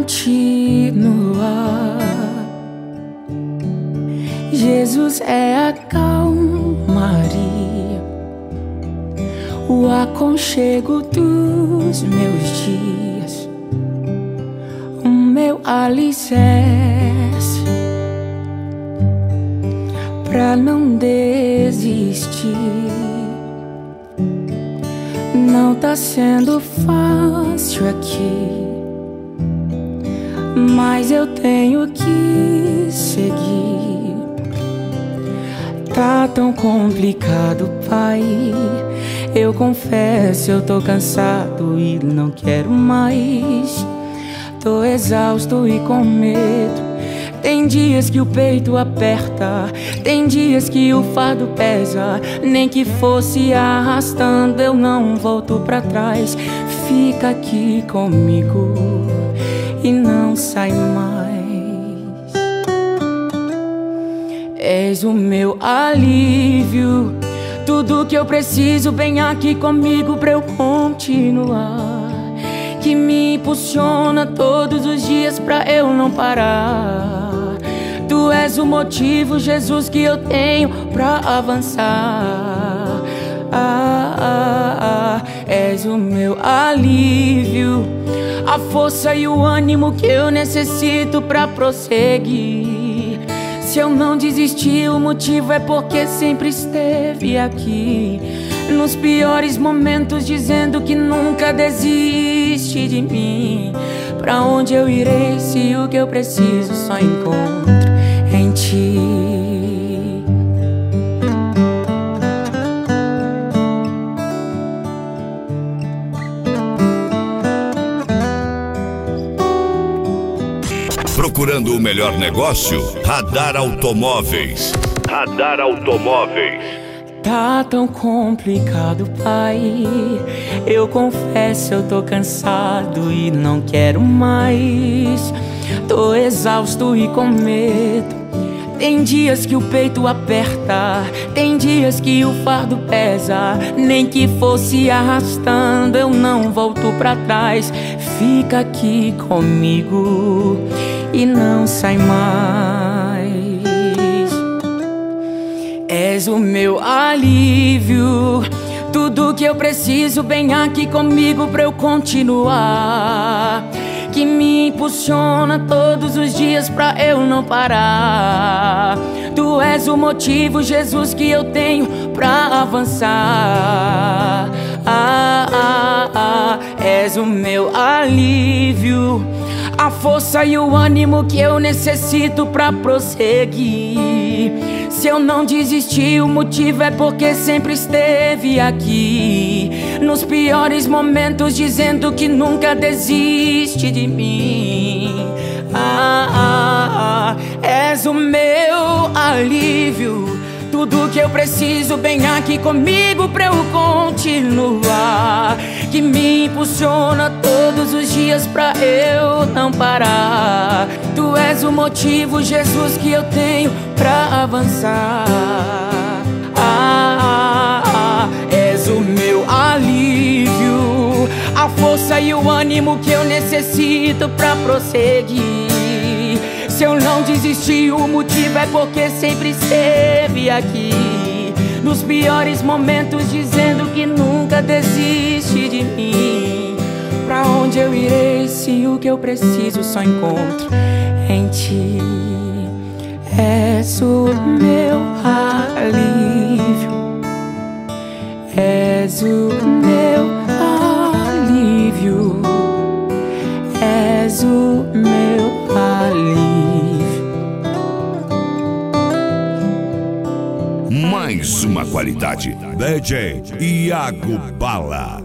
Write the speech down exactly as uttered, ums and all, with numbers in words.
continuar. Jesus é a calmaria, o aconchego dos meus dias, o meu alicerce pra não desistir. Não tá sendo fácil aqui, mas eu tenho que seguir. Tá tão complicado, Pai, eu confesso, eu tô cansado e não quero mais. Tô exausto e com medo. Tem dias que o peito aperta, tem dias que o fardo pesa. Nem que fosse arrastando, eu não volto pra trás. Fica aqui comigo e não sai mais. És o meu alívio, tudo que eu preciso bem aqui comigo pra eu continuar, que me impulsiona todos os dias pra eu não parar. Tu és o motivo, Jesus, que eu tenho pra avançar. Ah, ah, ah, és o meu alívio, a força e o ânimo que eu necessito pra prosseguir. Se eu não desisti, o motivo é porque sempre esteve aqui, nos piores momentos, dizendo que nunca desiste de mim. Pra onde eu irei se o que eu preciso só encontro em ti? Procurando o melhor negócio? Radar Automóveis. Radar Automóveis. Tá tão complicado, Pai, eu confesso, eu tô cansado e não quero mais. Tô exausto e com medo. Tem dias que o peito aperta, tem dias que o fardo pesa. Nem que fosse arrastando, eu não volto pra trás. Fica aqui comigo e não sai mais. És o meu alívio, tudo que eu preciso bem aqui comigo pra eu continuar, que me impulsiona todos os dias pra eu não parar. Tu és o motivo, Jesus, que eu tenho pra avançar. Ah, ah, ah, és o meu alívio, a força e o ânimo que eu necessito pra prosseguir. Se eu não desisti, o motivo é porque sempre esteve aqui, nos piores momentos, dizendo que nunca desiste de mim. Ah, ah, ah, és o meu alívio, tudo que eu preciso bem aqui comigo pra eu continuar, que me impulsiona todos os dias pra eu não parar. Tu és o motivo, Jesus, que eu tenho pra avançar. Ah, ah, ah, és o meu alívio, a força e o ânimo que eu necessito pra prosseguir. Se eu não desisti, o motivo é porque sempre esteve aqui, nos piores momentos, dizendo que nunca desiste de mim. Pra onde eu irei se o que eu preciso só encontro em ti? És o meu alívio, és o meu alívio, és o meu alívio. Mais uma qualidade. D J Iago Bala.